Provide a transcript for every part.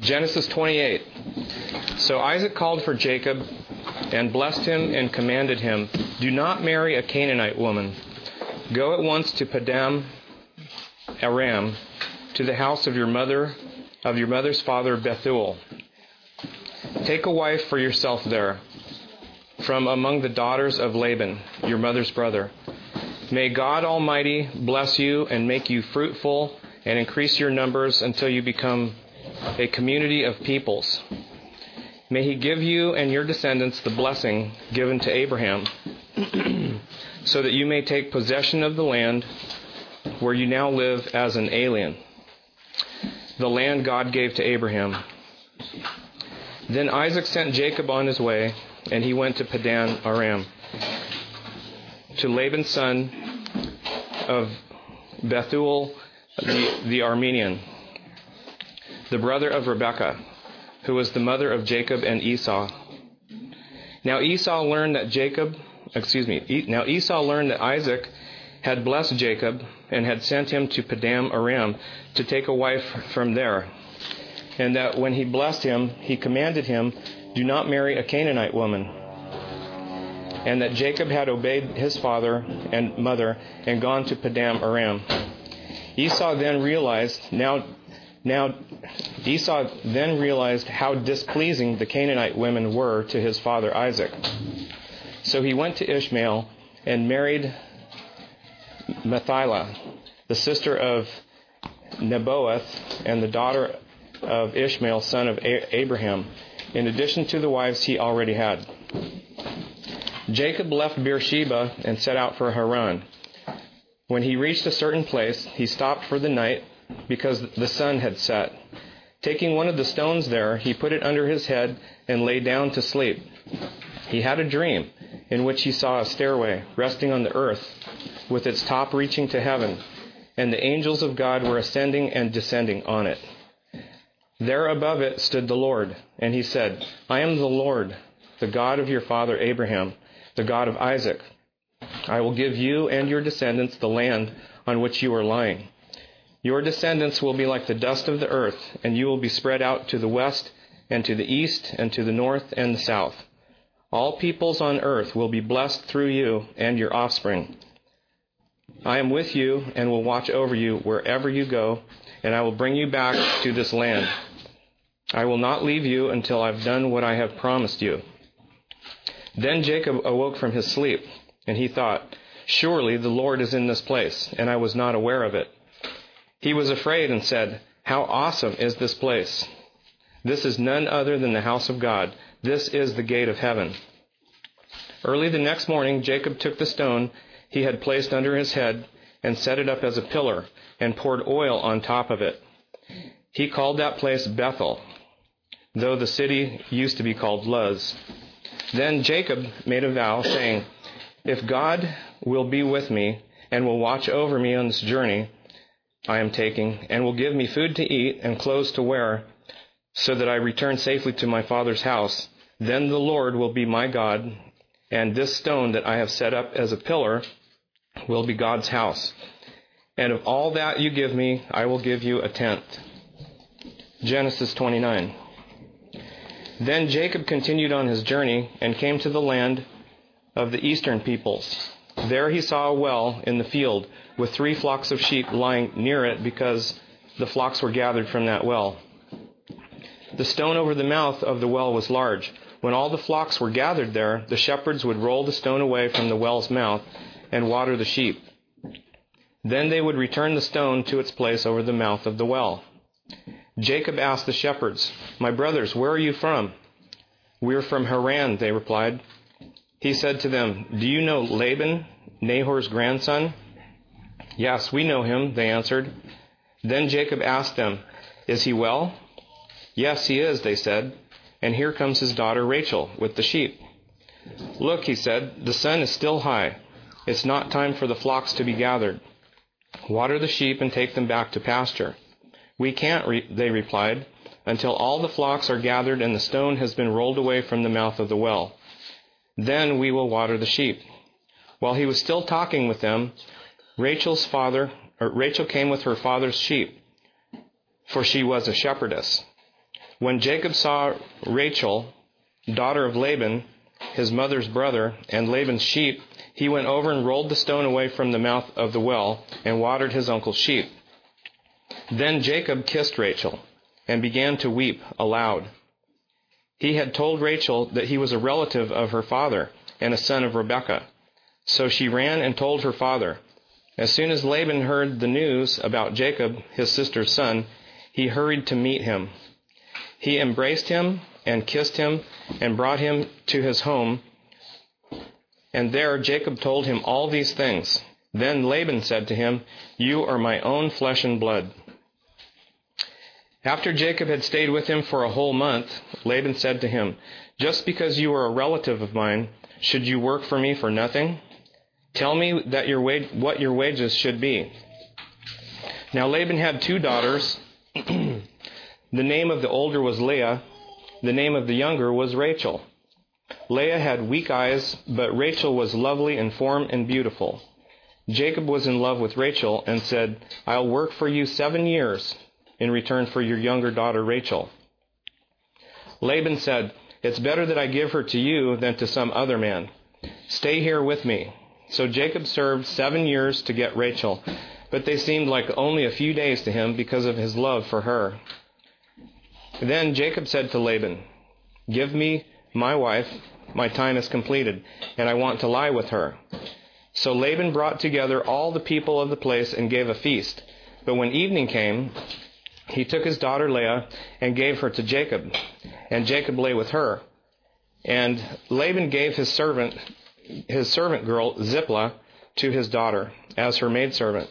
Genesis 28. So Isaac called for Jacob and blessed him and commanded him, "Do not marry a Canaanite woman. Go at once to Padan Aram, to the house of your mother's father Bethuel. Take a wife for yourself there, from among the daughters of Laban, your mother's brother. May God Almighty bless you and make you fruitful and increase your numbers until you become a community of peoples. May He give you and your descendants the blessing given to Abraham, so that you may take possession of the land where you now live as an alien, the land God gave to Abraham." Then Isaac sent Jacob on his way, and he went to Padan Aram, to Laban's son of Bethuel the Aramean, the brother of Rebekah, who was the mother of Jacob and Esau. Now Esau learned that Isaac had blessed Jacob and had sent him to Padan Aram to take a wife from there, and that when he blessed him, he commanded him, "Do not marry a Canaanite woman," and that Jacob had obeyed his father and mother and gone to Padan Aram. Esau then realized how displeasing the Canaanite women were to his father Isaac. So he went to Ishmael and married Mahliah, the sister of Nebaioth and the daughter of Ishmael, son of Abraham, in addition to the wives he already had. Jacob left Beersheba and set out for Haran. When he reached a certain place, he stopped for the night because the sun had set. Taking one of the stones there, he put it under his head and lay down to sleep. He had a dream in which he saw a stairway resting on the earth with its top reaching to heaven, and the angels of God were ascending and descending on it. There above it stood the Lord, and he said, "I am the Lord, the God of your father Abraham, the God of Isaac. I will give you and your descendants the land on which you are lying. Your descendants will be like the dust of the earth, and you will be spread out to the west and to the east and to the north and the south. All peoples on earth will be blessed through you and your offspring. I am with you and will watch over you wherever you go, and I will bring you back to this land. I will not leave you until I've done what I have promised you." Then Jacob awoke from his sleep, and he thought, "Surely the Lord is in this place, and I was not aware of it." He was afraid and said, "How awesome is this place! This is none other than the house of God. This is the gate of heaven." Early the next morning, Jacob took the stone he had placed under his head and set it up as a pillar and poured oil on top of it. He called that place Bethel, though the city used to be called Luz. Then Jacob made a vow, saying, "If God will be with me and will watch over me on this journey I am taking, and will give me food to eat and clothes to wear, so that I return safely to my father's house, then the Lord will be my God, and this stone that I have set up as a pillar will be God's house. And of all that you give me, I will give you a tenth." Genesis 29. Then Jacob continued on his journey and came to the land of the eastern peoples. There he saw a well in the field with 3 flocks of sheep lying near it because the flocks were gathered from that well. The stone over the mouth of the well was large. When all the flocks were gathered there, the shepherds would roll the stone away from the well's mouth and water the sheep. Then they would return the stone to its place over the mouth of the well. Jacob asked the shepherds, "My brothers, where are you from?" "We're from Haran," they replied. He said to them, "Do you know Laban, Nahor's grandson?" "Yes, we know him," they answered. Then Jacob asked them, "Is he well?" "Yes, he is," they said. "And here comes his daughter Rachel with the sheep." "Look," he said, "the sun is still high. It's not time for the flocks to be gathered. Water the sheep and take them back to pasture." "We can't," they replied, "until all the flocks are gathered and the stone has been rolled away from the mouth of the well. Then we will water the sheep." While he was still talking with them, Rachel came with her father's sheep, for she was a shepherdess. When Jacob saw Rachel, daughter of Laban, his mother's brother, and Laban's sheep, he went over and rolled the stone away from the mouth of the well and watered his uncle's sheep. Then Jacob kissed Rachel and began to weep aloud. He had told Rachel that he was a relative of her father and a son of Rebekah. So she ran and told her father. As soon as Laban heard the news about Jacob, his sister's son, he hurried to meet him. He embraced him and kissed him and brought him to his home. And there Jacob told him all these things. Then Laban said to him, "You are my own flesh and blood." After Jacob had stayed with him for a whole month, Laban said to him, "Just because you are a relative of mine, should you work for me for nothing? Tell me that what your wages should be." Now Laban had 2 daughters. The name of the older was Leah. The name of the younger was Rachel. Leah had weak eyes, but Rachel was lovely in form and beautiful. Jacob was in love with Rachel and said, "I'll work for you 7 years in return for your younger daughter Rachel." Laban said, "It's better that I give her to you than to some other man. Stay here with me." So Jacob served 7 years to get Rachel, but they seemed like only a few days to him because of his love for her. Then Jacob said to Laban, "Give me my wife, my time is completed, and I want to lie with her." So Laban brought together all the people of the place and gave a feast. But when evening came, he took his daughter Leah and gave her to Jacob, and Jacob lay with her. And Laban gave his servant girl Zilpah to his daughter as her maidservant.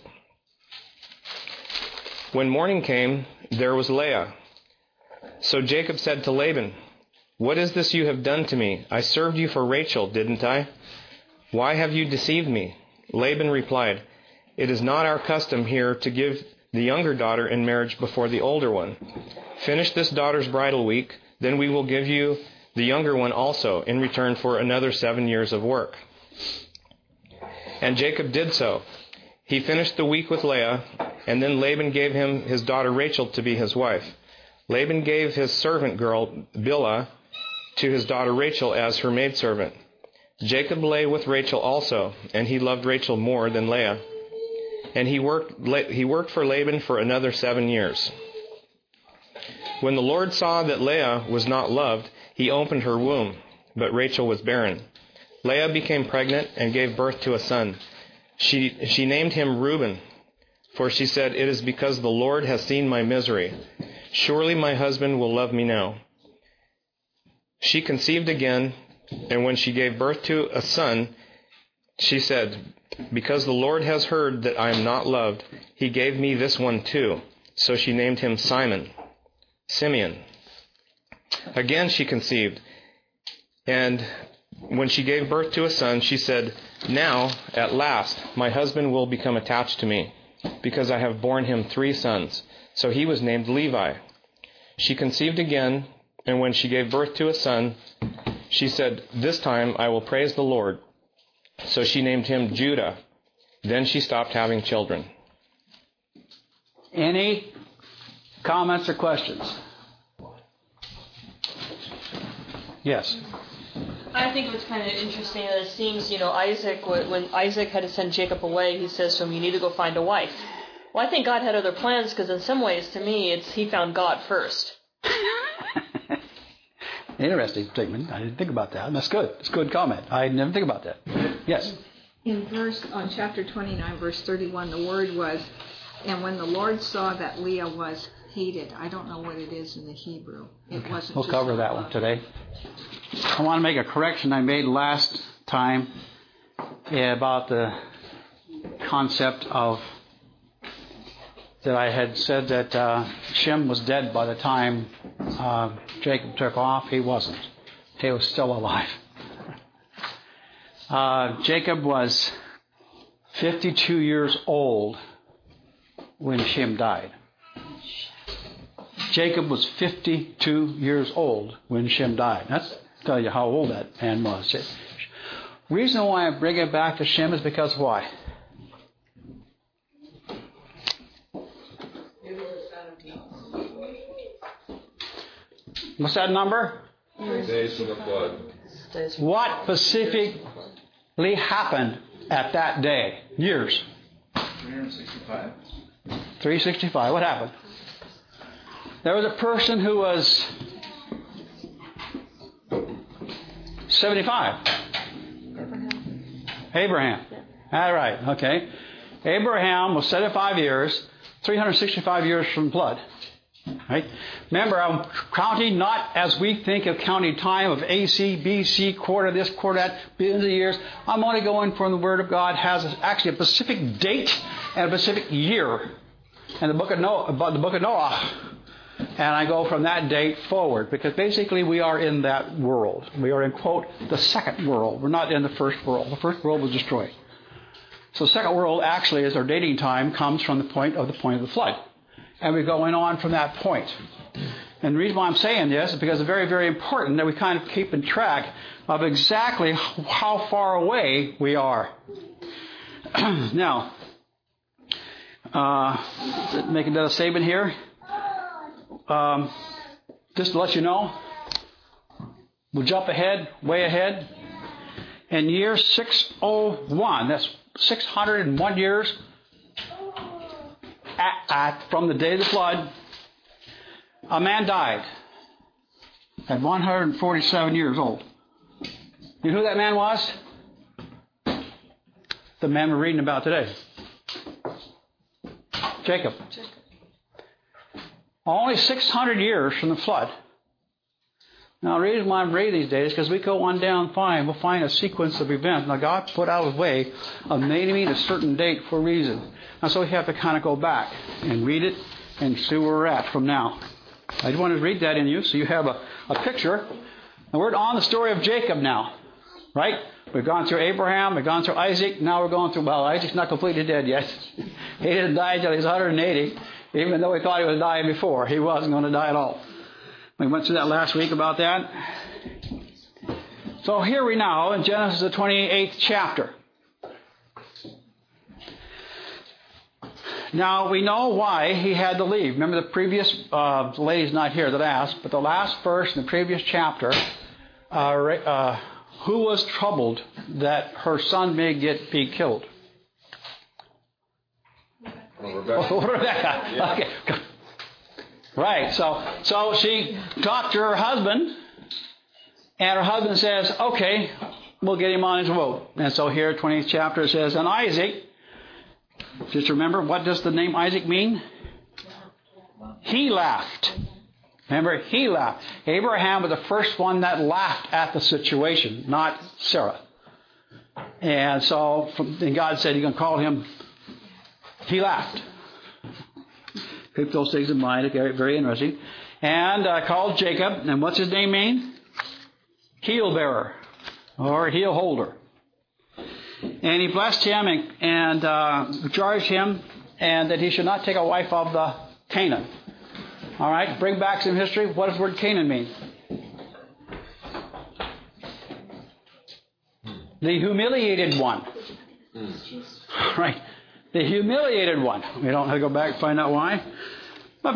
When morning came, there was Leah. So Jacob said to Laban, "What is this you have done to me? I served you for Rachel, didn't I? Why have you deceived me?" Laban replied, "It is not our custom here to give the younger daughter in marriage before the older one. Finish this daughter's bridal week, then we will give you the younger one also in return for another 7 years of work." And Jacob did so. He finished the week with Leah, and then Laban gave him his daughter Rachel to be his wife. Laban gave his servant girl Bilhah to his daughter Rachel as her maidservant. Jacob lay with Rachel also, and he loved Rachel more than Leah. And he worked for Laban for another 7 years. When the Lord saw that Leah was not loved, he opened her womb, but Rachel was barren. Leah became pregnant and gave birth to a son. She named him Reuben, for she said, "It is because the Lord has seen my misery. Surely my husband will love me now." She conceived again, and when she gave birth to a son, she said, "Because the Lord has heard that I am not loved, he gave me this one too." So she named him Simeon. Again she conceived, and when she gave birth to a son, she said, "Now, at last, my husband will become attached to me, because I have borne him 3 sons." So he was named Levi. She conceived again, and when she gave birth to a son, she said, "This time I will praise the Lord." So she named him Judah. Then she stopped having children. Any comments or questions? Yes. I think it was kind of interesting that it seems, Isaac, when Isaac had to send Jacob away, he says to him, "You need to go find a wife." Well, I think God had other plans, because in some ways, to me, he found God first. Interesting statement. I didn't think about that. That's good. It's a good comment. I didn't think about that. Yes. On chapter 29, verse 31, the word was, "And when the Lord saw that Leah was hated." I don't know what it is in the Hebrew. It wasn't. We'll cover that one today. I want to make a correction I made last time about the concept of that I had said that Shem was dead by the time Jacob took off. He wasn't. He was still alive. Jacob was 52 years old when Shem died. Jacob was 52 years old when Shem died. That's tell you how old that man was. Reason why I bring it back to Shem is because why? What's that number? Days of the flood. What specifically happened at that day? Years. 365. 365. What happened? There was a person who was 75. Abraham. All right. Okay. Abraham was 75 years, 365 years from flood. Right? Remember, I'm counting not as we think of counting time of AC, BC, quarter this, quarter that, billions of years. I'm only going from the Word of God has actually a specific date and a specific year in the book of Noah. And I go from that date forward because basically we are in that world. We are in, quote, the second world. We're not in the first world. The first world was destroyed. So the second world actually is our dating time comes from the point of the flood. And we're going on from that point. And the reason why I'm saying this is because it's very, very important that we kind of keep in track of exactly how far away we are. Now, make another statement here. Just to let you know, we'll jump ahead, way ahead. In year 601, that's 601 years from the day of the flood, a man died at 147 years old. You know who that man was? The man we're reading about today. Jacob. Only 600 years from the flood. Now, the reason why I'm reading these days is because we go on down fine, we'll find a sequence of events. Now, God put out His way of naming a certain date for a reason. And so we have to kind of go back and read it and see where we're at from now. I just want to read that in you so you have a picture. And we're on the story of Jacob now, right? We've gone through Abraham, we've gone through Isaac, now we're going through, well, Isaac's not completely dead yet. He didn't die until he's 180, even though he thought he was dying before. He wasn't going to die at all. We went through that last week about that. So here we now in Genesis the 28th chapter. Now we know why he had to leave. Remember the previous, the lady's not here that asked, but the last verse in the previous chapter, who was troubled that her son may be killed? Rebecca. Rebecca. Yeah. Okay. Right. So she talked to her husband, and her husband says, okay, we'll get him on his boat. And so here, 20th chapter says, and Isaac, just remember, what does the name Isaac mean? He laughed. Remember, he laughed. Abraham was the first one that laughed at the situation, not Sarah. And so and God said, you're going to call him, he laughed. Keep those things in mind. Okay, very interesting. And called Jacob. And what's his name mean? Heel bearer or heel holder. And he blessed him and charged him and that he should not take a wife of the Canaan. All right, bring back some history. What does the word Canaan mean? The humiliated one. Right. The humiliated one. We don't have to go back and find out why. But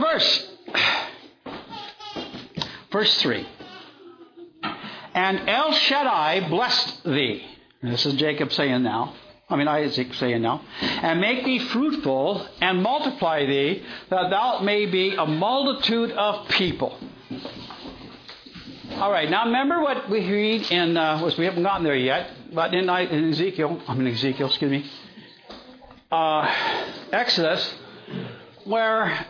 verse 3. And El Shaddai blessed thee. And this is Jacob saying now. Isaac saying now. And make thee fruitful and multiply thee, that thou may be a multitude of people. All right. Now remember what we read in, we haven't gotten there yet, but in Ezekiel, excuse me. Exodus, where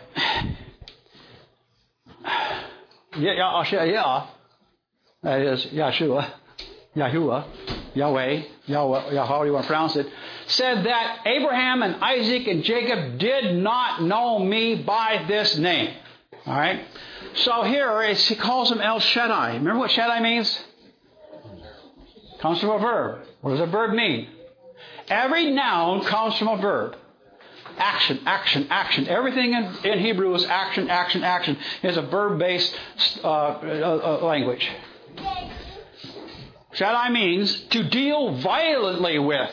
Yahuwah, that is Yahshua, Yahweh, however you want to pronounce it, said that Abraham and Isaac and Jacob did not know me by this name. All right? So here he calls him El Shaddai. Remember what Shaddai means? Comes from a verb. What does a verb mean? Every noun comes from a verb. Action, action, action. Everything in Hebrew is action, action, action. It's a verb-based language. Shaddai means to deal violently with,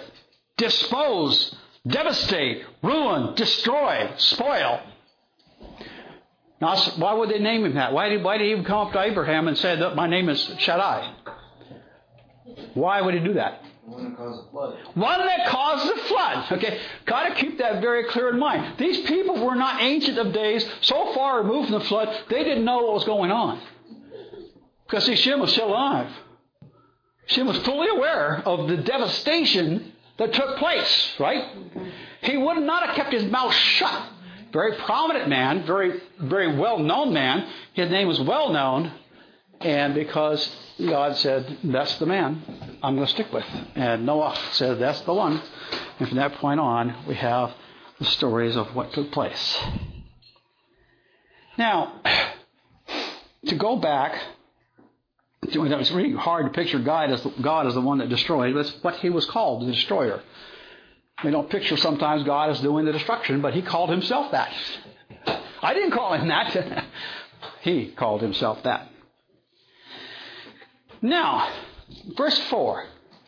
dispose, devastate, ruin, destroy, spoil. Now, why would they name him that? Why did he even come up to Abraham and say that my name is Shaddai? Why would he do that? One that caused the flood. One that caused the flood. Okay, got to keep that very clear in mind. These people were not ancient of days, so far removed from the flood, they didn't know what was going on. Because see, Shem was still alive. Shem was fully aware of the devastation that took place, right? He would not have kept his mouth shut. Very prominent man, very, very well-known man. His name was well-known. And because God said, that's the man I'm going to stick with. And Noah said, that's the one. And from that point on, we have the stories of what took place. Now, to go back, it's really hard to picture God as the one that destroyed. That's what he was called, the destroyer. We don't picture sometimes God as doing the destruction, but he called himself that. I didn't call him that. He called himself that. Now, verse 4.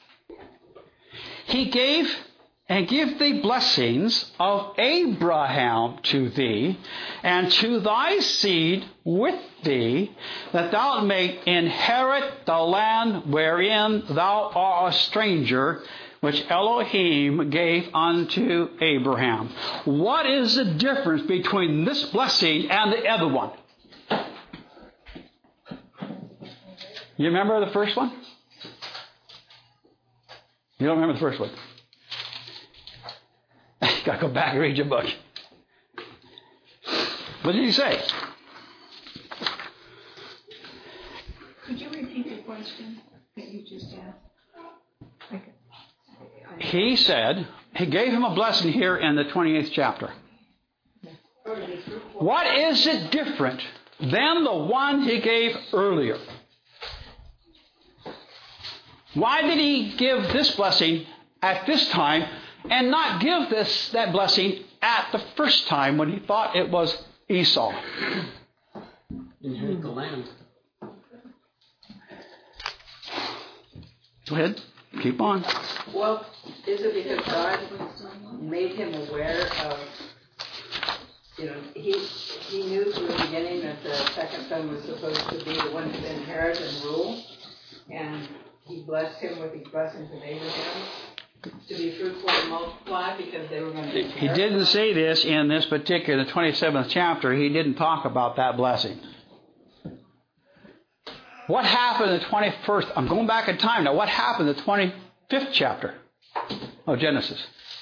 He gave and give thee blessings of Abraham to thee, and to thy seed with thee, that thou mayest inherit the land wherein thou art a stranger, which Elohim gave unto Abraham. What is the difference between this blessing and the other one? You remember the first one? You don't remember the first one? You got to go back and read your book. What did he say? Could you repeat the question that you just asked? He said, he gave him a blessing here in the 28th chapter. What is it different than the one he gave earlier? Why did he give this blessing at this time and not give that blessing at the first time when he thought it was Esau? Inherit the land. Go ahead. Keep on. Well, is it because God made him aware of, he knew from the beginning that the second son was supposed to be the one to inherit and rule, and he blessed him with these blessings of Abraham to be fruitful and multiply because they were going to inherit. He didn't say this in this particular 27th chapter. He didn't talk about that blessing. What happened in the 21st? I'm going back in time now. What happened in the 25th chapter of Genesis?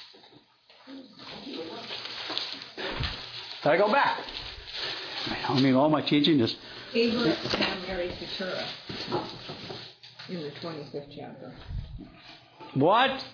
Did I go back? I mean, all my teaching is... Abraham married Keturah in the 25th chapter. What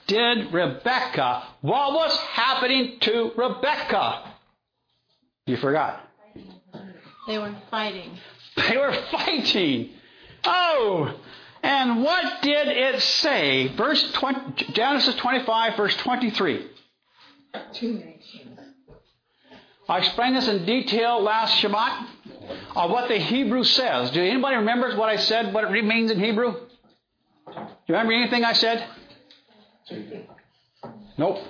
was happening to Rebekah? You forgot. They were fighting. They were fighting. Oh, and what did it say? Genesis 25, verse 23. Two nations. I explained this in detail last Shabbat of what the Hebrew says. Do anybody remember what I said, what it means in Hebrew? Do you remember anything I said? Nope.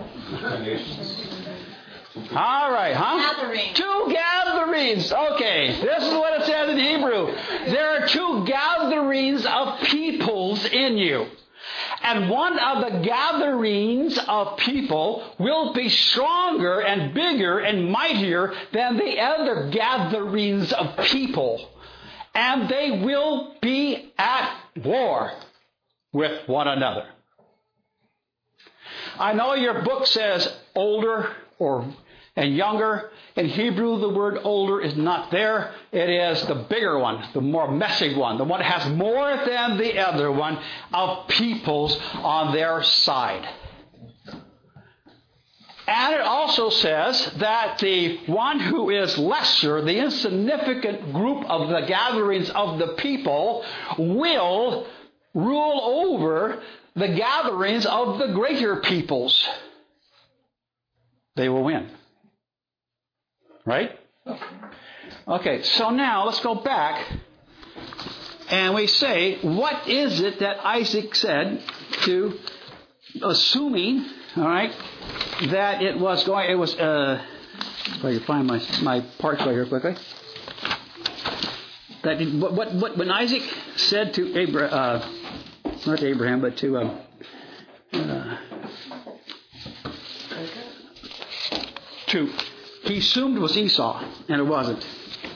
All right, huh? Gathering. Two gatherings. Okay, this is what it says in Hebrew. There are two gatherings of peoples in you. And one of the gatherings of people will be stronger and bigger and mightier than the other gatherings of people. And they will be at war with one another. I know your book says older and younger. In Hebrew, the word older is not there. It is the bigger one, the more messy one, the one that has more than the other one of peoples on their side. And it also says that the one who is lesser, the insignificant group of the gatherings of the people, will rule over the gatherings of the greater peoples. They will win. Right? Okay, so now let's go back and we say, what is it that Isaac said to, assuming, all right, that it was going, if I can find my parts right here quickly. that when Isaac said to Abraham, not to Abraham, but to he assumed it was Esau, and it wasn't.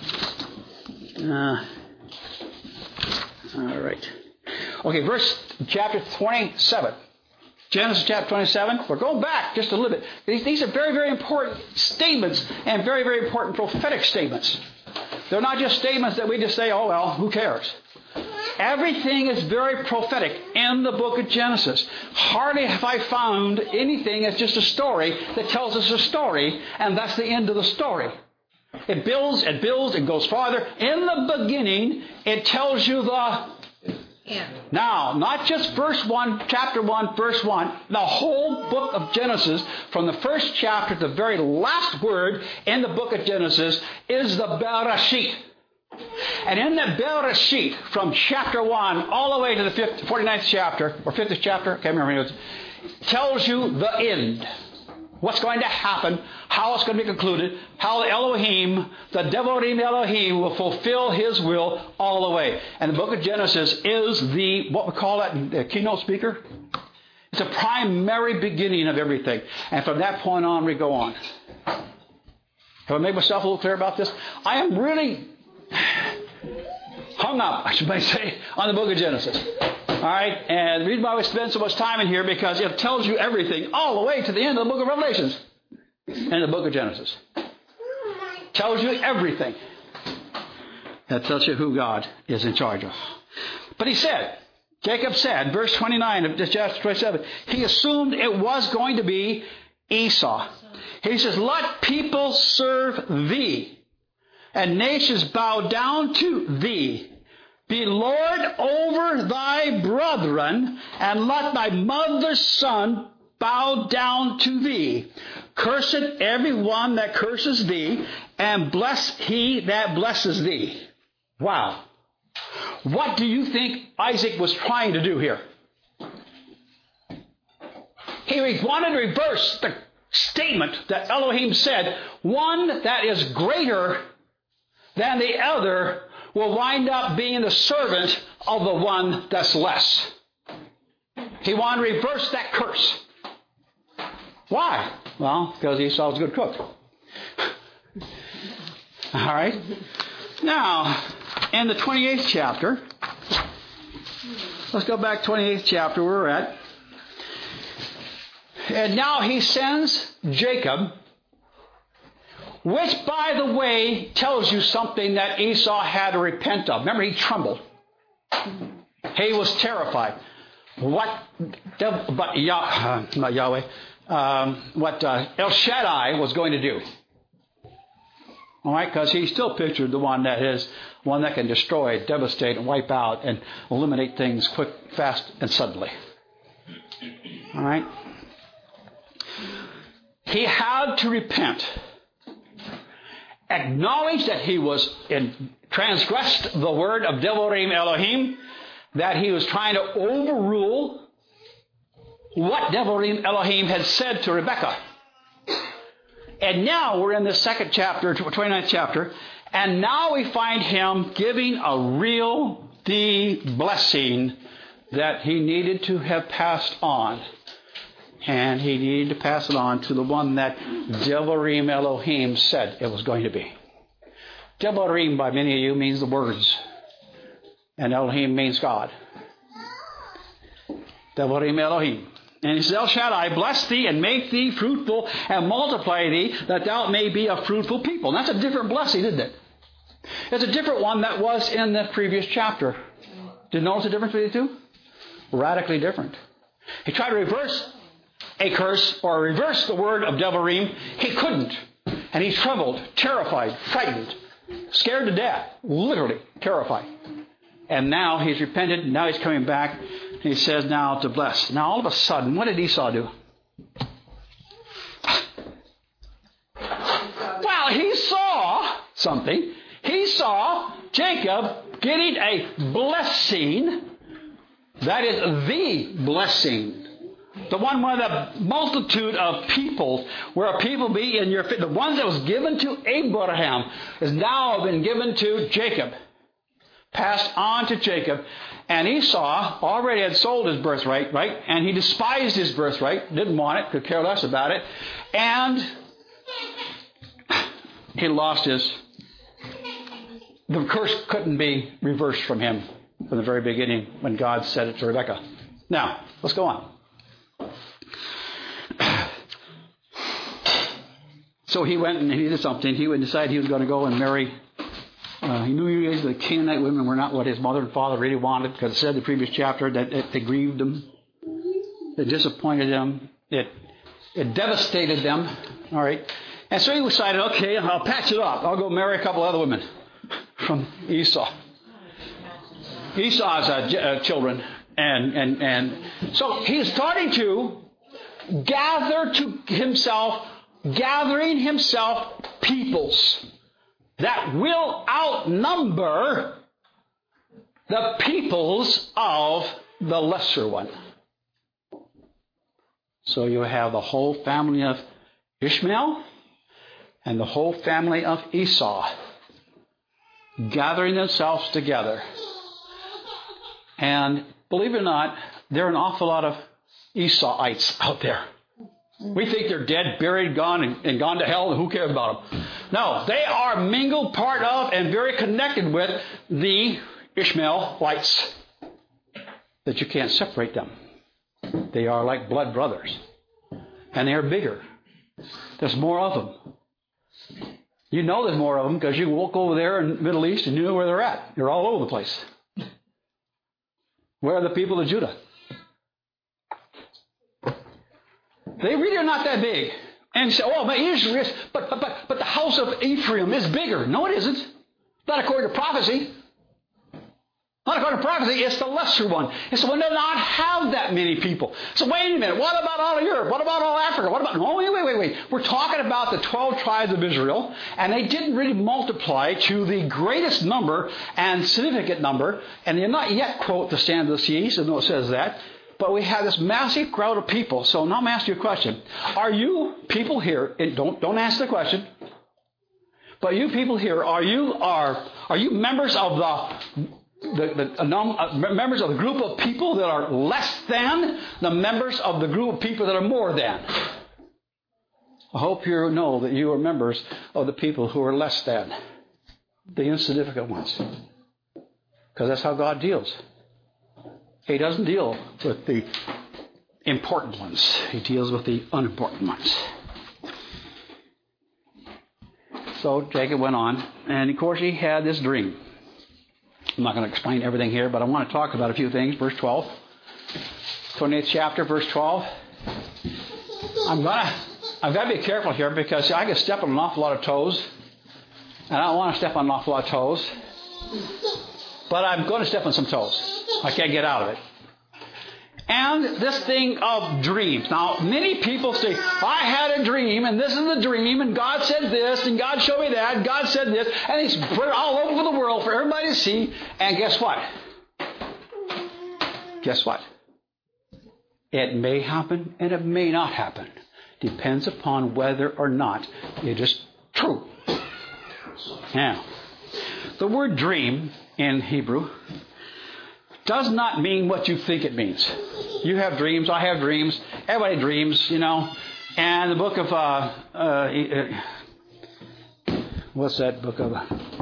All right. Okay, chapter 27. Genesis chapter 27. We're going back just a little bit. These are very, very important statements and very, very important prophetic statements. They're not just statements that we just say, oh, well, who cares? Everything is very prophetic in the book of Genesis. Hardly have I found anything that's just a story that tells us a story, and that's the end of the story. It builds, it goes farther. In the beginning, it tells you the end. Now, not just verse 1, chapter 1, verse 1. The whole book of Genesis, from the first chapter to the very last word in the book of Genesis, is the Bereshit. And in the Bereshit, from chapter 1 all the way to the 49th chapter, or 50th chapter, I can't remember, tells you the end. What's going to happen, how it's going to be concluded, how Elohim, the Devarim Elohim, will fulfill His will all the way. And the book of Genesis is what we call the keynote speaker. It's a primary beginning of everything. And from that point on, we go on. Have I made myself a little clear about this? I am really hung up, I should say, on the book of Genesis. All right, and the reason why we spend so much time in here, because it tells you everything all the way to the end of the book of Revelations and the book of Genesis. Tells you everything. That tells you who God is in charge of. But Jacob said, verse 29 of chapter 27, he assumed it was going to be Esau. He says, let people serve thee, and nations bow down to thee. Be Lord over thy brethren, and let thy mother's son bow down to thee. Cursed every one that curses thee, and blessed he that blesses thee. Wow. What do you think Isaac was trying to do here? He wanted to reverse the statement that Elohim said, one that is greater than the other will wind up being the servant of the one that's less. He wanted to reverse that curse. Why? Well, because Esau was a good cook. All right. Now, in the 28th chapter, let's go back to 28th chapter where we're at. And now he sends Jacob, which, by the way, tells you something that Esau had to repent of. Remember, he trembled. He was terrified. What El Shaddai was going to do. All right, because he still pictured the one that can destroy, devastate, and wipe out, and eliminate things quick, fast, and suddenly. All right. He had to repent. Acknowledge that he was transgressed the word of Devarim Elohim, that he was trying to overrule what Devarim Elohim had said to Rebekah. And now we're in the second chapter, 29th chapter, and now we find him giving a real blessing that he needed to have passed on. And he needed to pass it on to the one that Devarim Elohim said it was going to be. Devarim, by many of you, means the words. And Elohim means God. Devarim Elohim. And he says, El Shaddai, bless thee and make thee fruitful and multiply thee, that thou may be a fruitful people. And that's a different blessing, isn't it? It's a different one that was in the previous chapter. Did you notice the difference between the two? Radically different. He tried to reverse a curse or reverse the word of Devarim. He couldn't. And he trembled, terrified, frightened, scared to death, literally terrified. And now he's repented. Now he's coming back. He says now to bless. Now all of a sudden, what did Esau do? Well, he saw something. He saw Jacob getting a blessing. That is the blessing. The one where the multitude of people, where a people be in your fit. The one that was given to Abraham has now been given to Jacob. passed on to Jacob. And Esau already had sold his birthright, right? And he despised his birthright, didn't want it, could care less about it. And he lost his... The curse couldn't be reversed from him from the very beginning when God said it to Rebekah. Now, let's go on. So he went and he did something. He would decide he was going to go and marry. He knew the Canaanite women were not what his mother and father really wanted, because it said in the previous chapter that they grieved him. It disappointed them. It devastated them. All right. And so he decided, okay, I'll patch it up. I'll go marry a couple other women from Esau. Esau's children. And so he's starting to gathering himself peoples that will outnumber the peoples of the lesser one. So you have the whole family of Ishmael and the whole family of Esau gathering themselves together. And believe it or not, there are an awful lot of Esauites out there. We think they're dead, buried, gone, and gone to hell, and who cares about them? No, they are mingled part of and very connected with the Ishmaelites. That you can't separate them. They are like blood brothers. And they are bigger. There's more of them. You know there's more of them because you walk over there in the Middle East and you know where they're at. They're all over the place. Where are the people of Judah? They really are not that big. And you say, oh, but the house of Ephraim is bigger. No, it isn't. Not according to prophecy. Not according to prophecy, it's the lesser one. It's the one that does not have that many people. So wait a minute, what about all of Europe? What about all Africa? What about... No, wait. We're talking about the 12 tribes of Israel, and they didn't really multiply to the greatest number and significant number, and they're not yet, quote, the sand of the seas, even though it says that. But we have this massive crowd of people. So now I'm asking you a question. Are you people here, don't answer the question, but you people here, are you members of members of the group of people that are less than the members of the group of people that are more than? I hope you know that you are members of the people who are less than, the insignificant ones. Because that's how God deals. He doesn't deal with the important ones. He deals with the unimportant ones. So Jacob went on, and of course he had this dream. I'm not going to explain everything here, but I want to talk about a few things. Verse 12. 28th chapter, verse 12. I've got to be careful here because I can step on an awful lot of toes. And I don't want to step on an awful lot of toes. But I'm going to step on some toes. I can't get out of it. And this thing of dreams. Now, many people say, I had a dream, and this is the dream, and God said this, and God showed me that, and God said this, and He's put it all over the world for everybody to see. And guess what? Guess what? It may happen, and it may not happen. Depends upon whether or not it is true. Now, the word dream in Hebrew does not mean what you think it means. You have dreams, I have dreams, everybody dreams, you know. And the book of, what's that book of?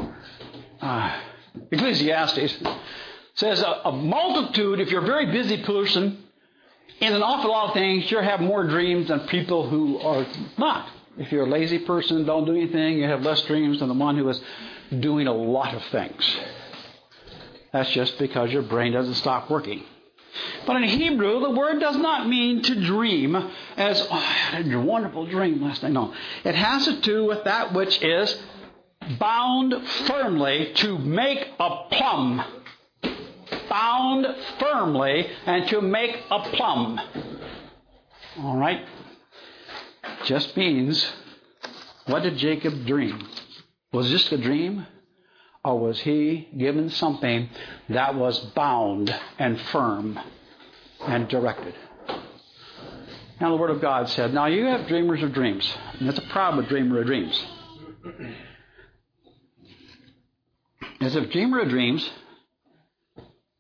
Ecclesiastes says a multitude, if you're a very busy person, in an awful lot of things, you have more dreams than people who are not. If you're a lazy person, don't do anything, you have less dreams than the one who is doing a lot of things. That's just because your brain doesn't stop working. But in Hebrew, the word does not mean to dream as, oh, I had a wonderful dream last night. No. It has to do with that which is bound firmly to make a plumb. Bound firmly and to make a plumb. All right? Just means, what did Jacob dream? Was this a dream? Or was he given something that was bound and firm and directed? Now the Word of God said, now you have dreamers of dreams. And that's a problem with dreamer of dreams. As a dreamer of dreams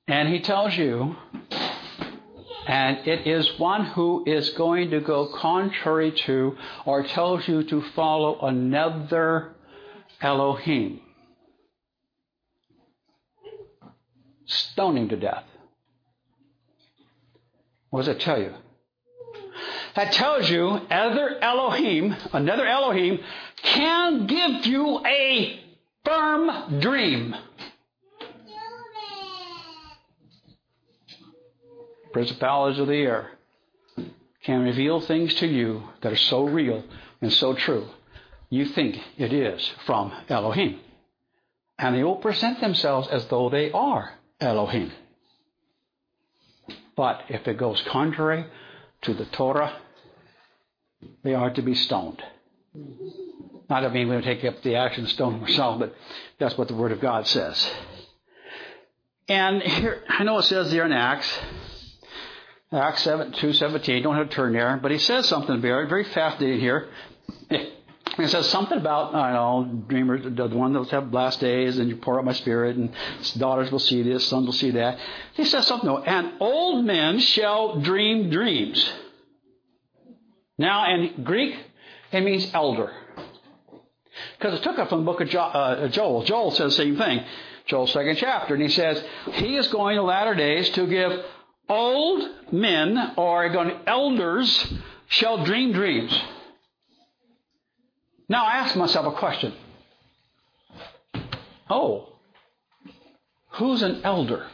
And he tells you, and it is one who is going to go contrary to or tells you to follow another Elohim. Stone him to death. What does it tell you? That tells you another Elohim can give you a firm dream. Principalities of the air can reveal things to you that are so real and so true. You think it is from Elohim. And they will present themselves as though they are Elohim. But if it goes contrary to the Torah, they are to be stoned. Not that I mean we're going to take up the action and stone them ourselves, but that's what the Word of God says. And here, I know it says there in Acts 2:17, don't have to turn there, but he says something very, very fascinating here. It says something about, dreamers, the one that will have last days, and you pour out my spirit, and daughters will see this, sons will see that. He says something, and old men shall dream dreams. Now, in Greek, it means elder. Because it took it from the book of Joel. Joel says the same thing. Joel's 2nd chapter. And he says, he is going to latter days to give old men, or elders, shall dream dreams. Now I ask myself a question. Who's an elder?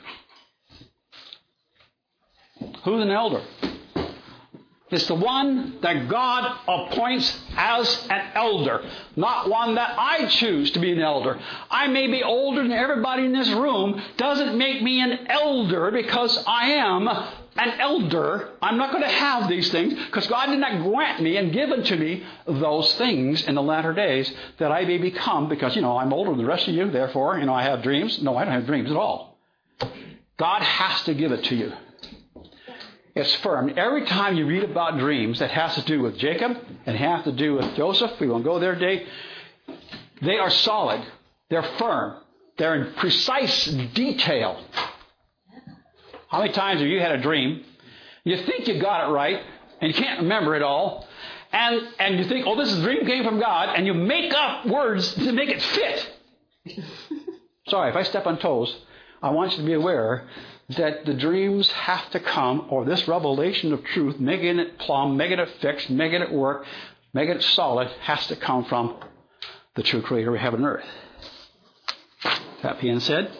Who's an elder? It's the one that God appoints as an elder, not one that I choose to be an elder. I may be older than everybody in this room. Doesn't make me an elder because I am an elder. I'm not going to have these things because God did not grant me and give unto me those things in the latter days that I may become because, I'm older than the rest of you. Therefore, I have dreams. No, I don't have dreams at all. God has to give it to you. It's firm. Every time you read about dreams that has to do with Jacob and has to do with Joseph, we won't go there today, they are solid. They're firm. They're in precise detail. How many times have you had a dream? You think you got it right, and you can't remember it all, and you think, this dream came from God, and you make up words to make it fit. Sorry, if I step on toes, I want you to be aware that the dreams have to come, or this revelation of truth, making it plumb, making it fixed, making it work, making it solid, has to come from the true Creator of heaven and earth. That being said,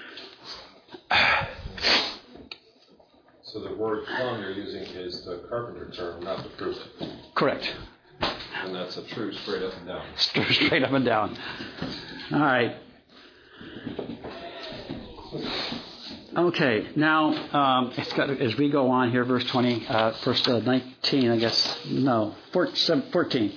so the word plumb you're using is the carpenter term, not the proof. Correct. And that's a true straight up and down. Straight up and down. All right. Okay, now as we go on here, verse 20, verse 19, I guess. No, 14.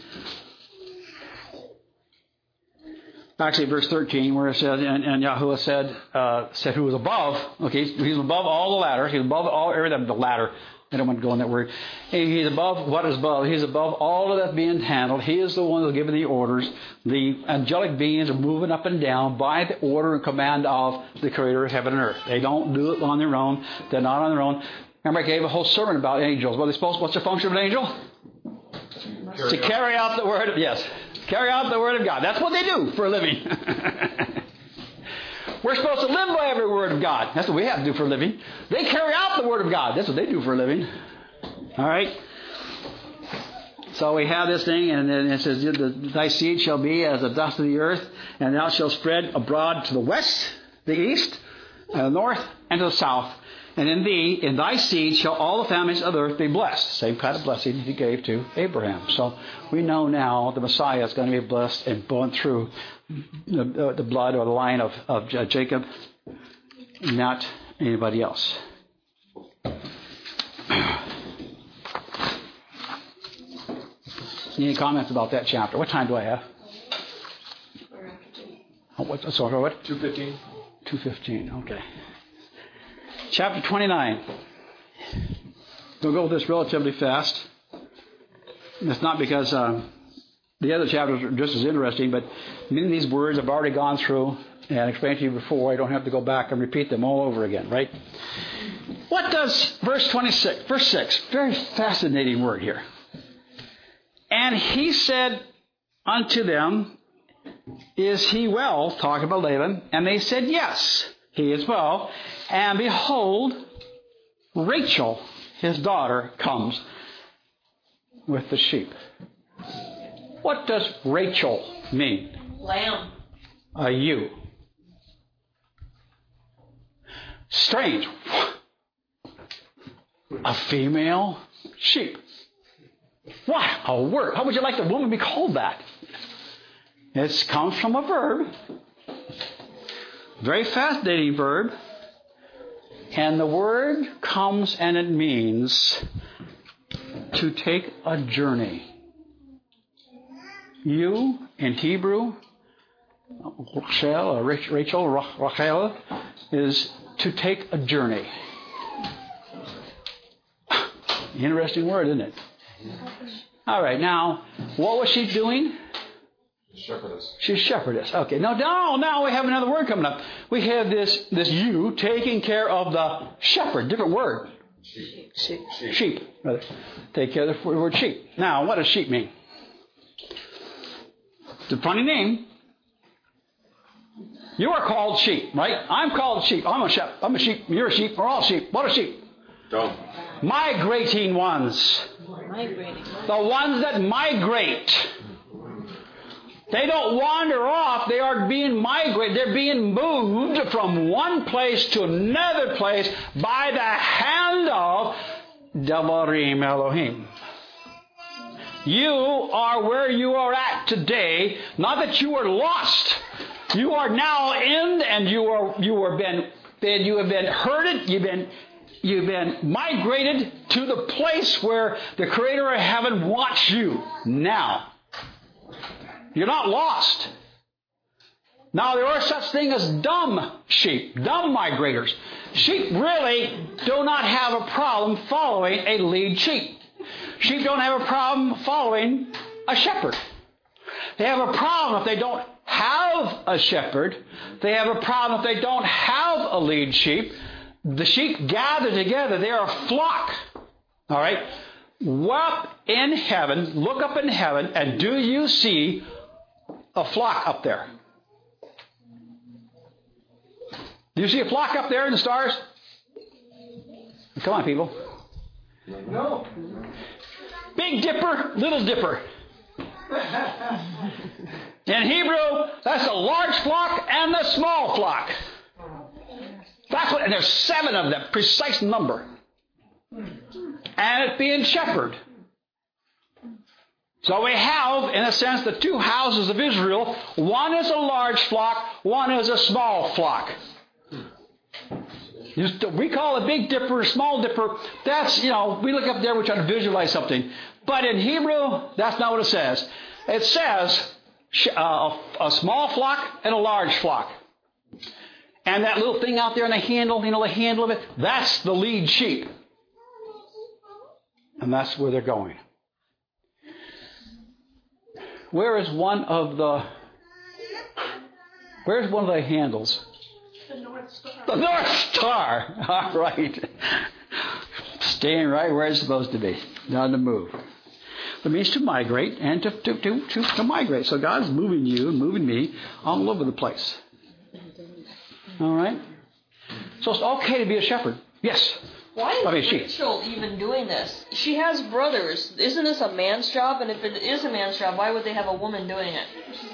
Actually, verse 13, where it says, and Yahuwah said who was above. Okay, he's above all the ladder. He's above all everything. The ladder. I don't want to go on that word. He's above what is above. He's above all of that being handled. He is the one who's giving the orders. The angelic beings are moving up and down by the order and command of the Creator of heaven and earth. They don't do it on their own. They're not on their own. Remember, I gave a whole sermon about angels. What's the function of an angel? To carry out the word of, carry out the word of God. That's what they do for a living. We're supposed to live by every word of God. That's what we have to do for a living. They carry out the word of God. That's what they do for a living. All right? So we have this thing, and then it says, thy seed shall be as the dust of the earth, and thou shalt spread abroad to the west, the east, and the north, and to the south. And in thee, in thy seed, shall all the families of the earth be blessed. Same kind of blessing he gave to Abraham. So we know now the Messiah is going to be blessed and born through the blood or the line of Jacob, not anybody else. Any comments about that chapter? What time do I have? What? 2:15. 2:15. Okay. Chapter 29. We'll go with this relatively fast. And it's not because the other chapters are just as interesting, but many of these words I've already gone through and I explained to you before. I don't have to go back and repeat them all over again, right? What does verse 26, verse 6, very fascinating word here. And he said unto them, is he well? Talking about Laban. And they said, yes, he is well. And behold, Rachel, his daughter, comes with the sheep. What does Rachel mean? Lamb. A ewe. Strange. A female sheep. What a word. How would you like the woman be called that? It comes from a verb. Very fascinating verb. And the word comes and it means to take a journey. You, in Hebrew, Rachel, is to take a journey. Interesting word, isn't it? All right, now, what was she doing? Shepherdess. She's shepherdess. Okay, now we have another word coming up. We have this you taking care of the shepherd. Different word. Sheep. Rather. Take care of the word sheep. Now, what does sheep mean? It's a funny name. You are called sheep, right? I'm called sheep. I'm a sheep. I'm a sheep. You're a sheep. We're all sheep. What are sheep? Don't. Migrating ones. The ones that migrate. They don't wander off. They are being migrated. They're being moved from one place to another place by the hand of Devarim Elohim. You are where you are at today. Not that you are lost. You are now in, and you have been herded. You've been migrated to the place where the Creator of heaven wants you now. You're not lost. Now, there are such things as dumb sheep, dumb migrators. Sheep really do not have a problem following a lead sheep. Sheep don't have a problem following a shepherd. They have a problem if they don't have a shepherd. They have a problem if they don't have a lead sheep. The sheep gather together. They are a flock. All right? Look in heaven, look up in heaven, and do you see a flock up there? Do you see a flock up there in the stars? Come on, people. No. Big Dipper, Little Dipper. In Hebrew, that's a large flock and the small flock. That's what, and there's 7 of them, precise number. And it being shepherd. So we have, in a sense, the 2 houses of Israel. One is a large flock, one is a small flock. We call a Big Dipper, a Small Dipper. That's, we look up there, we're trying to visualize something. But in Hebrew, that's not what it says. It says a small flock and a large flock. And that little thing out there in the handle, the handle of it, that's the lead sheep. And that's where they're going. Where's one of the handles? The North Star. The North Star. All right. Staying right where it's supposed to be. Not to move. It means to migrate and to migrate. So God's moving you and moving me all over the place. All right? So it's okay to be a shepherd. Yes. Why is Rachel even doing this? She has brothers. Isn't this a man's job? And if it is a man's job, why would they have a woman doing it?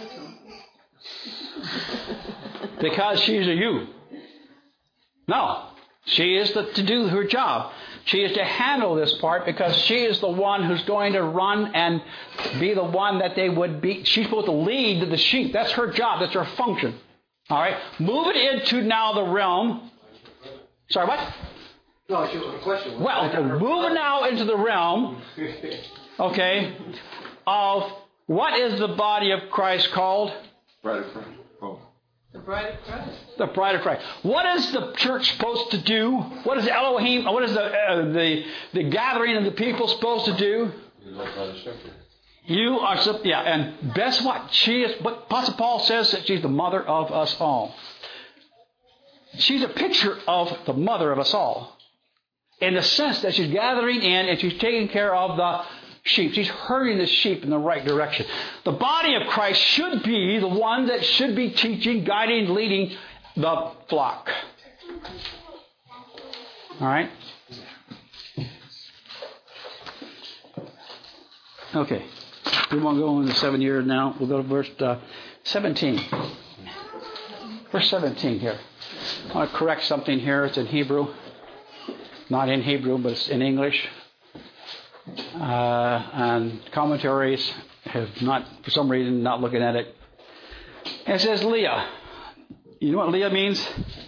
Because she's a you. No. She is to do her job. She is to handle this part because she is the one who's going to run and be the one that they would be. She's supposed to lead the sheep. That's her job. That's her function. All right? Move it into now the realm. Sorry, what? No, she was a question. Well, move it now into the realm, okay, of what is the body of Christ called? Bride of Christ. Oh. The bride of Christ. The bride of Christ. What is the church supposed to do? What is Elohim? What is the gathering of the people supposed to do? Be led by the shepherd. You are, and guess what? She is, what Apostle Paul says that she's the mother of us all. She's a picture of the mother of us all. In the sense that she's gathering in and she's taking care of the sheep. She's herding the sheep in the right direction. The body of Christ should be the one that should be teaching, guiding, leading the flock. All right? Okay. We won't go into 7 years now. We'll go to verse 17. Verse 17 here. I want to correct something here. It's in Hebrew. Not in Hebrew, but it's in English. And commentaries have not, for some reason, not looking at it. It says Leah. You know what Leah means?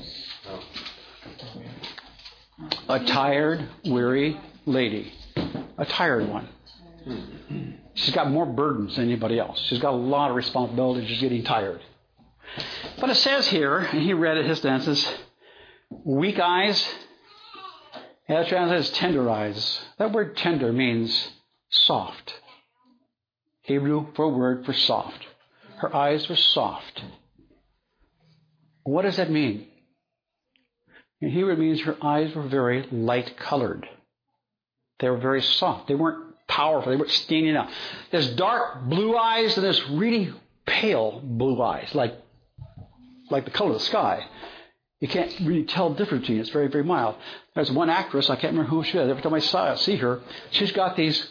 A tired, weary lady. A tired one. She's got more burdens than anybody else. She's got a lot of responsibilities. She's getting tired. But it says here, and he read it, his dances, weak eyes. And that translates as tender eyes. That word tender means soft. Hebrew for a word for soft. Her eyes were soft. What does that mean? In Hebrew it means her eyes were very light colored. They were very soft. They weren't powerful. They weren't standing out. There's dark blue eyes and there's really pale blue eyes, like the color of the sky. You can't really tell the difference between it. It's very, very mild. There's one actress, I can't remember who she is. Every time I see her, she's got these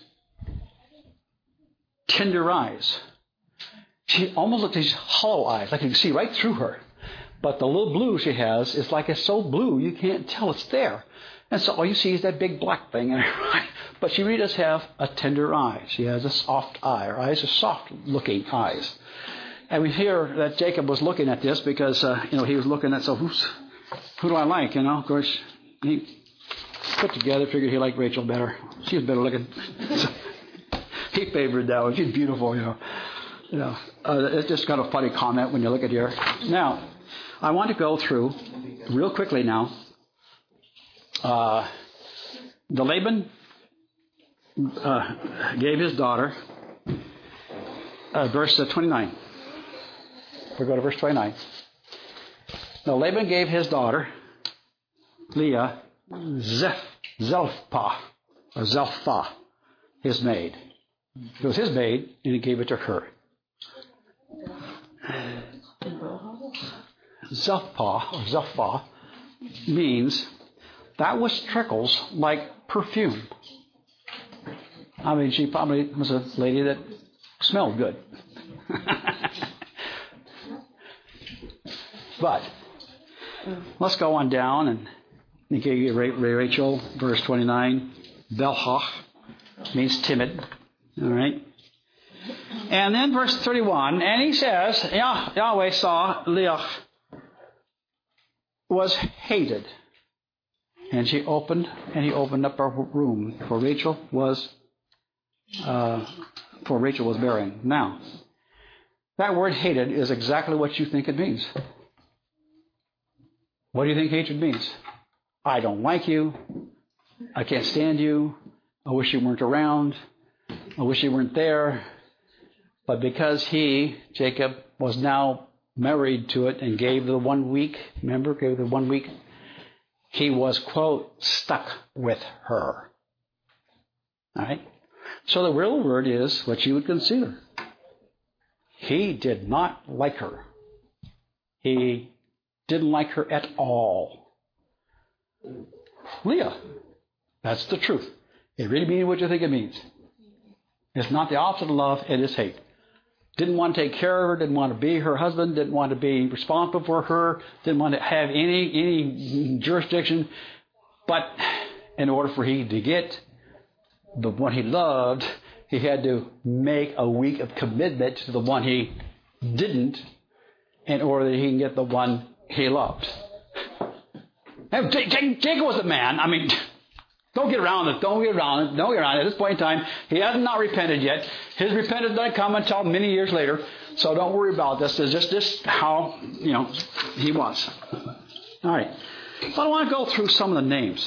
tender eyes. She almost looks like these hollow eyes, like you can see right through her. But the little blue she has is like it's so blue you can't tell it's there. And so all you see is that big black thing in her eye. But she really does have a tender eye. She has a soft eye. Her eyes are soft-looking eyes. And we hear that Jacob was looking at this because, he was looking at, so who do I like, Of course, he put together, figured he liked Rachel better. She was better looking. So he favored that one. She's beautiful, It's just kind of a funny comment when you look at her. Now, I want to go through real quickly now. The Laban gave his daughter, verse 29. We'll go to verse 29. Now Laban gave his daughter, Leah, Zilpah, his maid. It was his maid, and he gave it to her. Zilpah means that was trickles like perfume. I mean, she probably was a lady that smelled good. But let's go on down, and he gave you Rachel, verse 29. Belhah means timid. All right. And then verse 31, and he says, Yahweh saw Leah was hated. And he opened up her room, for Rachel was bearing. Now, that word hated is exactly what you think it means. What do you think hatred means? I don't like you. I can't stand you. I wish you weren't around. I wish you weren't there. But because Jacob, was now married to it and gave the 1 week, remember, gave the 1 week, he was, quote, stuck with her. All right? So the real word is what you would consider. He did not like her. He didn't like her at all. Leah. That's the truth. It really means what you think it means. It's not the opposite of love, it is hate. Didn't want to take care of her, didn't want to be her husband, didn't want to be responsible for her, didn't want to have any jurisdiction. But in order for he to get the one he loved, he had to make a week of commitment to the one he didn't in order that he can get the one he loved. And Jacob was a man. I mean, don't get around it. At this point in time, he has not repented yet. His repentance doesn't come until many years later. So don't worry about this. It's just how, he was. All right. But I want to go through some of the names.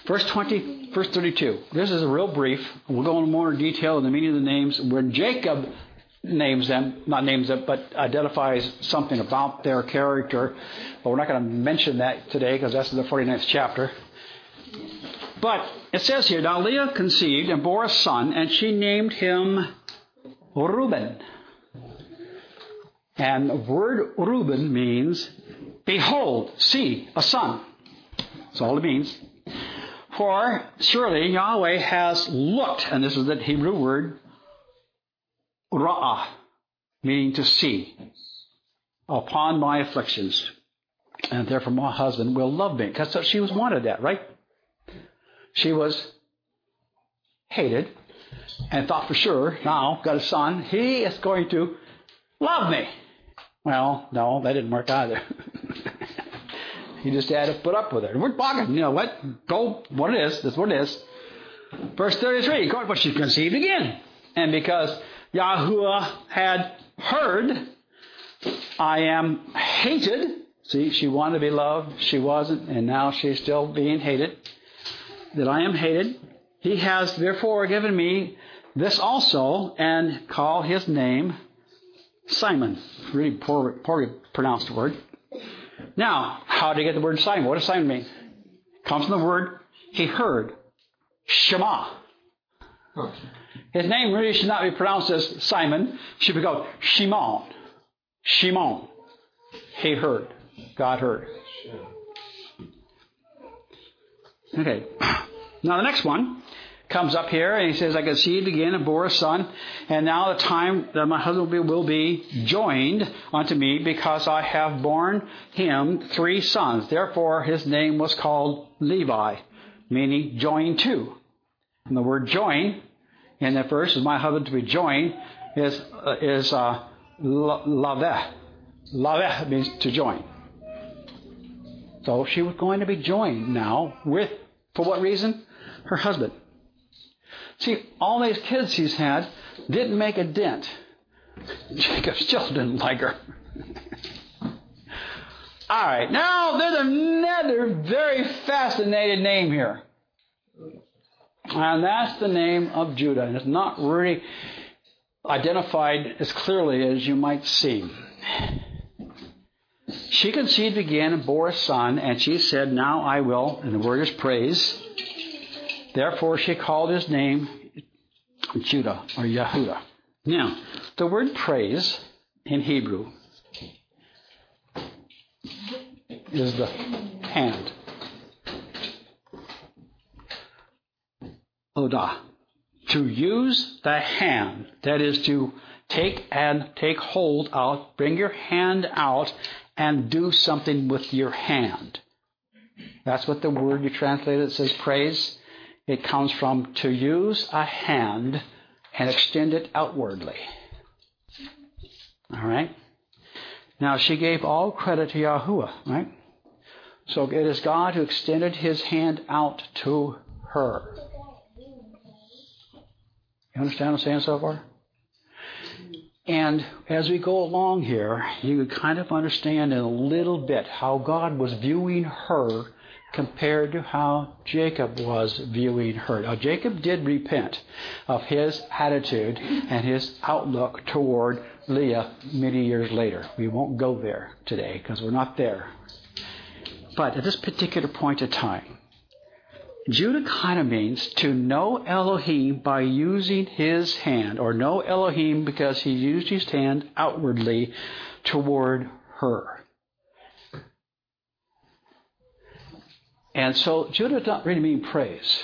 Verse 20, verse 32. This is a real brief. We'll go into more detail in the meaning of the names. When Jacob names them, not names them, but identifies something about their character. But we're not going to mention that today because that's in the 49th chapter. But it says here, now Leah conceived and bore a son, and she named him Reuben. And the word Reuben means, behold, see, a son. That's all it means. For surely Yahweh has looked, and this is the Hebrew word, ra'ah, meaning to see, upon my afflictions. And therefore my husband will love me. Because she wanted that, right? She was hated and thought for sure, now, got a son, he is going to love me. Well, no, that didn't work either. He just had to put up with it. We're talking, you know what? Go, what it is, that's what it is. Verse 33, but she conceived again. And because Yahuwah had heard, I am hated. See, she wanted to be loved, she wasn't, and now she's still being hated. That I am hated. He has therefore given me this also, and call his name Simon. Really poorly pronounced word. Now, how did he get the word Simon? What does Simon mean? It comes from the word he heard. Shema. His name really should not be pronounced as Simon. It should be called Shimon. Shimon. He heard. God heard. Okay. Now the next one comes up here, and he says, I conceived again and bore a son, and now the time that my husband will be joined unto me, because I have borne him 3 sons. Therefore his name was called Levi, meaning joined to. And the word join in that verse is my husband to be joined is laveh. Laveh means to join. So she was going to be joined now with, for what reason? Her husband. See, all these kids he's had didn't make a dent. Jacob still didn't like her. All right, now there's another very fascinating name here. And that's the name of Judah. And it's not really identified as clearly as you might see. She conceived again and bore a son, and she said, now I will, and the word is praise. Therefore she called his name Judah, or Yehudah. Now, the word praise in Hebrew is the hand. Odah. To use the hand, that is to take hold out, bring your hand out, and do something with your hand. That's what the word you translated says praise. It comes from to use a hand and extend it outwardly. All right? Now, she gave all credit to Yahuwah, right? So it is God who extended his hand out to her. You understand what I'm saying so far? And as we go along here, you can kind of understand in a little bit how God was viewing her compared to how Jacob was viewing her. Now, Jacob did repent of his attitude and his outlook toward Leah many years later. We won't go there today because we're not there. But at this particular point of time, Judah kind of means to know Elohim by using his hand, or know Elohim because he used his hand outwardly toward her. And so Judah does not really mean praise.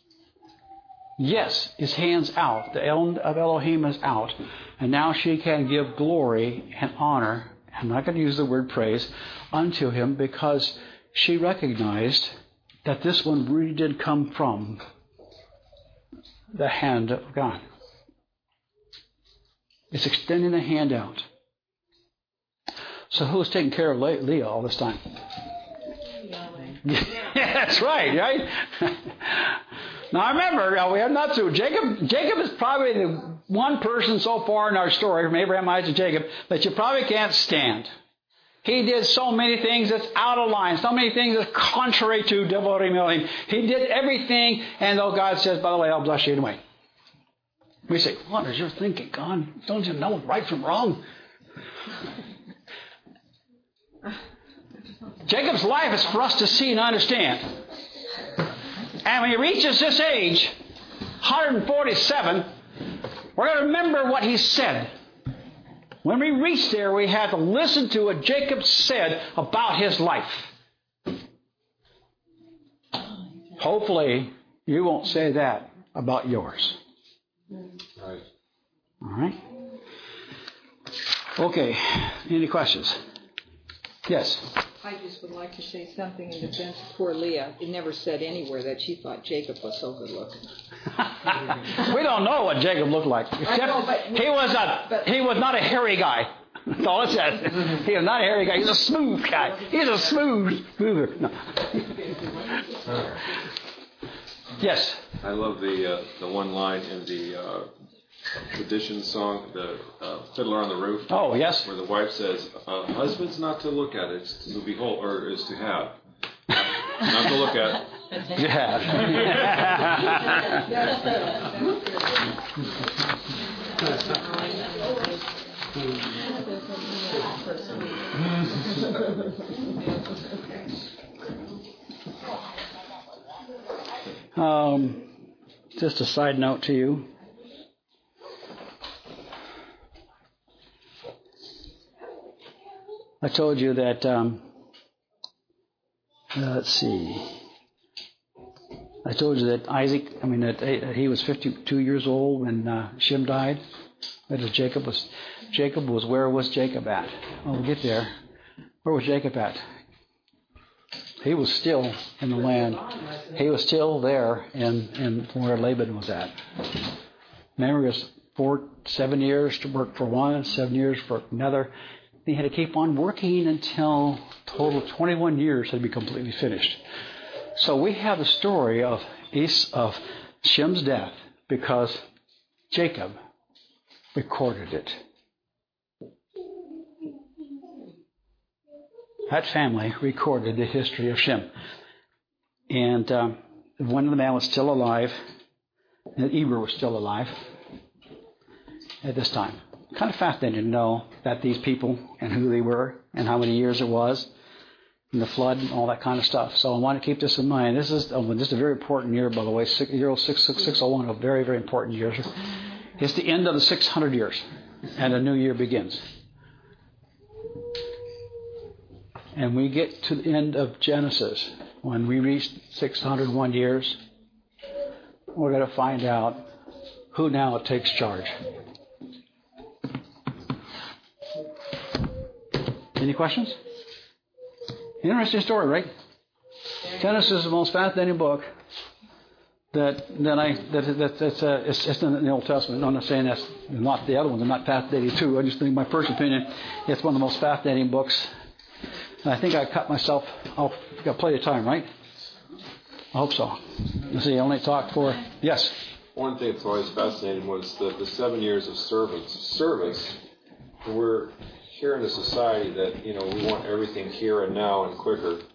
Yes, his hand's out. The end of Elohim is out. And now she can give glory and honor, I'm not going to use the word praise, unto him because she recognized that this one really did come from the hand of God. It's extending the hand out. So who's taking care of Leah all this time? That's right? Now remember, we have not through. Jacob is probably the one person so far in our story, from Abraham, Isaac, Jacob, that you probably can't stand. He did so many things that's out of line, so many things that's contrary to devoting him. He did everything, and though God says, by the way, I'll bless you anyway. We say, what is your thinking, God? Don't you know right from wrong? Jacob's life is for us to see and understand. And when he reaches this age, 147, we're going to remember what he said. When we reach there, we have to listen to what Jacob said about his life. Hopefully, you won't say that about yours. Right. All right? Okay. Any questions? Yes. I just would like to say something in defense of poor Leah. It never said anywhere that she thought Jacob was so good looking. We don't know what Jacob looked like. Except he was not a hairy guy. That's all it says. He was not a hairy guy. He's a smooth guy. He's a smooth mover. No. Yes. I love the one line in the tradition song, the Fiddler on the Roof. Oh, yes. Where the wife says, husband's not to look at, it's to behold, or is to have. Not to look at. Yeah. Just a side note to you. I told you that, let's see. I told you that that he was 52 years old when Shem died. That is, Jacob was, where was Jacob at? Oh, we'll get there. Where was Jacob at? He was still in the land. He was still there in where Laban was at. Remember, it was 7 years to work for one, 7 years for another. He had to keep on working until total 21 years had to be completely finished. So we have the story of Shem's death because Jacob recorded it. That family recorded the history of Shem. And one of the men was still alive, and Eber was still alive at this time. Kind of fascinating to know that these people and who they were and how many years it was, and the flood and all that kind of stuff. So I want to keep this in mind. This is a very important year, by the way. 601, a very, very important year. It's the end of the 600 years, and a new year begins. And we get to the end of Genesis. When we reach 601 years, we're going to find out who now takes charge. Any questions? Interesting story, right? Genesis is the most fascinating book it's in the Old Testament. I'm not saying that's not the other ones. I'm not fascinating too. I just think, my first opinion, it's one of the most fascinating books. And I think I cut myself off. Got plenty of time, right? I hope so. Let's see, I only talked for... Yes? One thing that's always fascinating was the 7 years of service. We're here in a society that, we want everything here and now and quicker.